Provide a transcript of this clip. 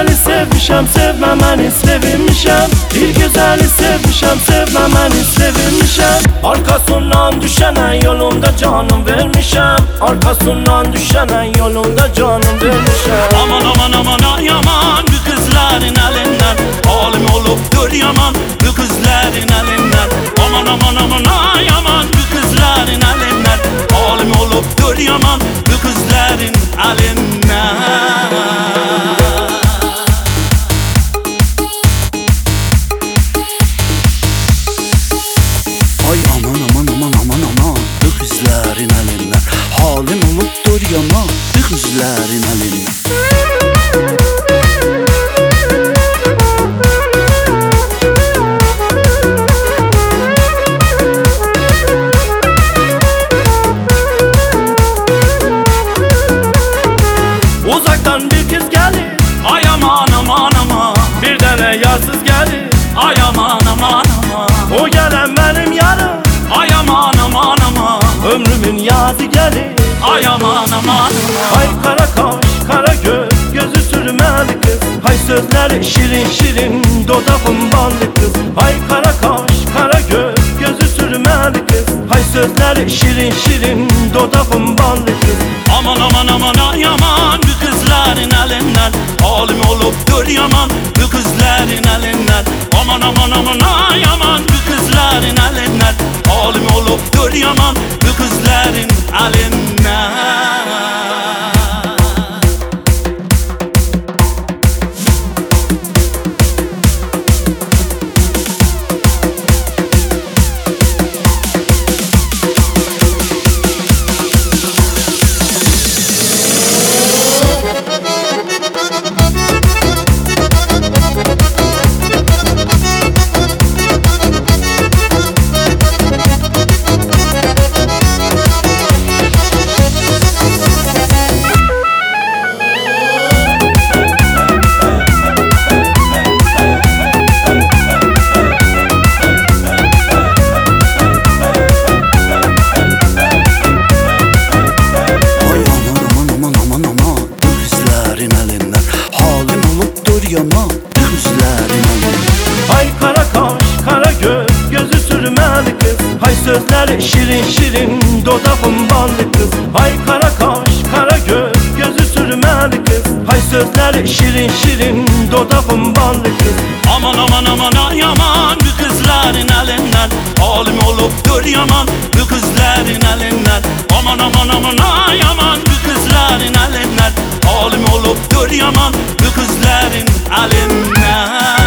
güzeli sevmişem, sevmemeni sevinmişem. Bir güzeli sevmişem, sevmemeni sevinmişem. Arkasından düşene yolunda canım vermişem. Arkasından düşene yolunda canım vermişem. Aman aman aman ay aman, bu kızların elinden halim olupdur yaman, bu kızların elinden. Aman aman aman ay aman, bu kızların elinden halim olupdur yaman, bu kızların elinden. Ay aman aman aman aman aman, bu kızların elinden halim olupdur yaman, bu kızların elinden. Uzaktan bir kız gelir, Ay aman aman aman, bir tane yarsız gelir. ay aman aman aman, O gelen benim yarım, ay aman aman aman, ömrümün yazı gelir. ay aman aman. Hay kara kaş, kara göz, gözü sürmeli kız. Hay sözleri şirin şirin, dodağın ballı kız. Hay kara kaş, kara göz, gözü sürmeli kız. Hay sözleri şirin şirin, dodağın ballı kız. Aman aman aman ay aman, bu kızların elinden halim olupdur yaman, bu kızların elinden. Aman aman aman ay aman, bu kızların elinden halim olupdur yaman, bu kızların elinden. Yaman, kızların elinden. Hay kara kaş, kara göz, gözü sürmeli kız. Hay sözleri şirin şirin, dodağın ballı kız. Hay kara kaş, kara göz, gözü sürmeli kız. Hay sözleri şirin şirin, dodağın ballı kız. Aman aman aman ay aman, bu kızların elinden halim olupdur yaman, bu kızların elinden. Aman aman aman ay aman, bu kızların elinden halim olupdur yaman, bu kızların elinden.